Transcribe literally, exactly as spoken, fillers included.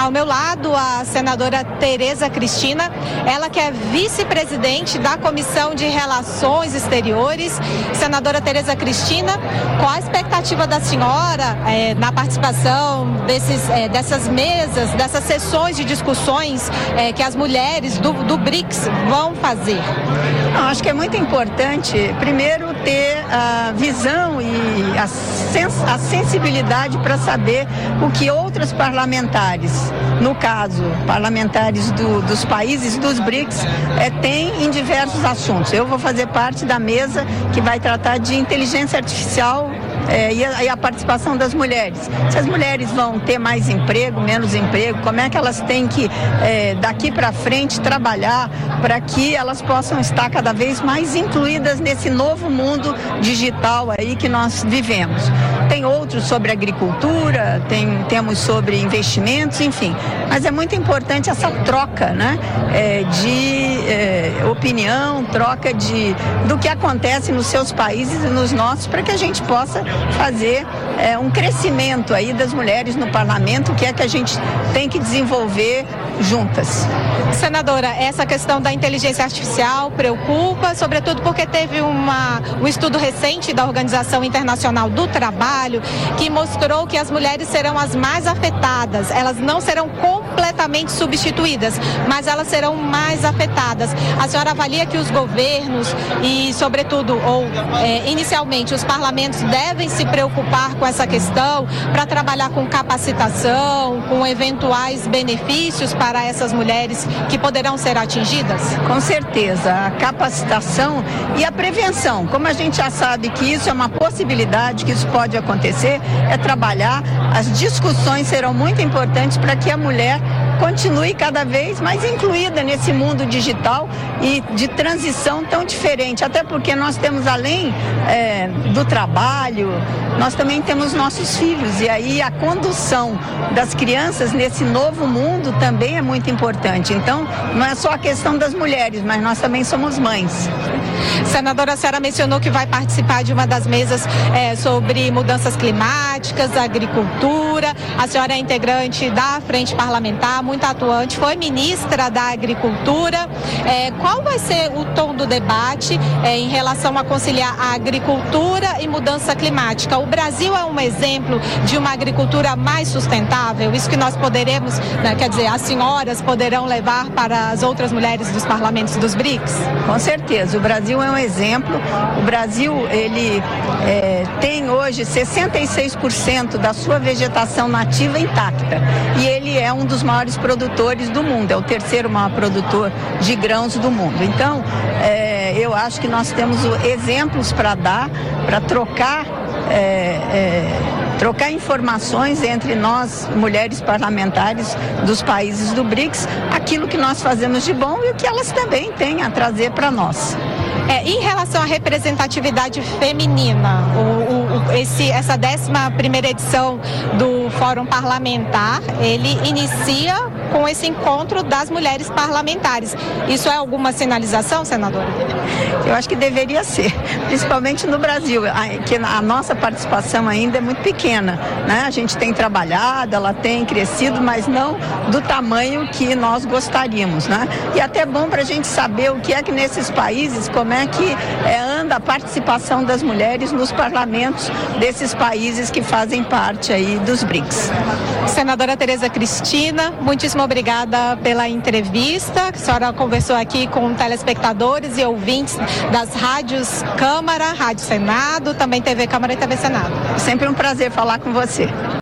ao meu lado a senadora Tereza Cristina, ela que é vice-presidente da Comissão de Relações Exteriores. Senadora Tereza Cristina, qual a expectativa da senhora é, na participação desses, é, dessas mesas, dessas sessões de discussões é, que as mulheres do, do BRICS vão fazer? Não, acho que é muito importante, primeiro, ter a visão e a, sens- a sensibilidade para saber o que outras parlamentares, no caso, parlamentares do, dos países dos BRICS, é, têm em diversos assuntos. Eu vou fazer parte da mesa que vai tratar de inteligência artificial É, e, a, e a participação das mulheres. Se as mulheres vão ter mais emprego, menos emprego, como é que elas têm que, é, daqui para frente, trabalhar para que elas possam estar cada vez mais incluídas nesse novo mundo digital aí que nós vivemos. Tem outros sobre agricultura, tem, temos sobre investimentos, enfim. Mas é muito importante essa troca, né? É, de é, opinião, troca de, do que acontece nos seus países e nos nossos, para que a gente possa fazer é, um crescimento aí das mulheres no parlamento, que é que a gente tem que desenvolver juntas. Senadora, essa questão da inteligência artificial preocupa, sobretudo porque teve uma, um estudo recente da Organização Internacional do Trabalho que mostrou que as mulheres serão as mais afetadas. Elas não serão completamente substituídas, mas elas serão mais afetadas. A senhora avalia que os governos e, sobretudo, ou é, inicialmente, os parlamentos devem se preocupar com essa questão para trabalhar com capacitação, com eventuais benefícios para essas mulheres que poderão ser atingidas? Com certeza, a capacitação e a prevenção. Como a gente já sabe que isso é uma possibilidade, que isso pode acontecer, é trabalhar. As discussões serão muito importantes para que a mulher continue cada vez mais incluída nesse mundo digital e de transição tão diferente, até porque nós temos, além é, do trabalho, nós também temos nossos filhos, e aí a condução das crianças nesse novo mundo também é muito importante. Então, não é só a questão das mulheres, mas nós também somos mães. Senadora, a senhora mencionou que vai participar de uma das mesas é, sobre mudanças climáticas, agricultura. A senhora é integrante da Frente Parlamentar, muito atuante, foi ministra da Agricultura. É, qual vai ser o tom do debate é, em relação a conciliar a agricultura e mudança climática? O Brasil é um exemplo de uma agricultura mais sustentável? Isso que nós poderemos, né, quer dizer, as senhoras poderão levar para as outras mulheres dos parlamentos dos BRICS? Com certeza, o Brasil é um exemplo. O Brasil, ele é, tem hoje sessenta e seis por cento da sua vegetação nativa intacta, e ele é um dos maiores produtores do mundo, é o terceiro maior produtor de grãos do mundo. Então, é, eu acho que nós temos exemplos para dar, para trocar é, é, trocar informações entre nós, mulheres parlamentares dos países do BRICS, aquilo que nós fazemos de bom e o que elas também têm a trazer para nós. É, em relação à representatividade feminina, o, o, esse, essa décima primeira edição do Fórum Parlamentar, ele inicia com esse encontro das mulheres parlamentares. Isso é alguma sinalização, senadora? Eu acho que deveria ser, principalmente no Brasil, que a nossa participação ainda é muito pequena, né? A gente tem trabalhado, ela tem crescido, mas não do tamanho que nós gostaríamos, né? E até é bom para a gente saber o que é que nesses países, como é que é, anda a participação das mulheres nos parlamentos desses países que fazem parte aí dos BRICS. Senadora Tereza Cristina, muitíssimo obrigada pela entrevista. A senhora conversou aqui com telespectadores e ouvintes das rádios Câmara, Rádio Senado, também T V Câmara e T V Senado. Sempre um prazer falar com você.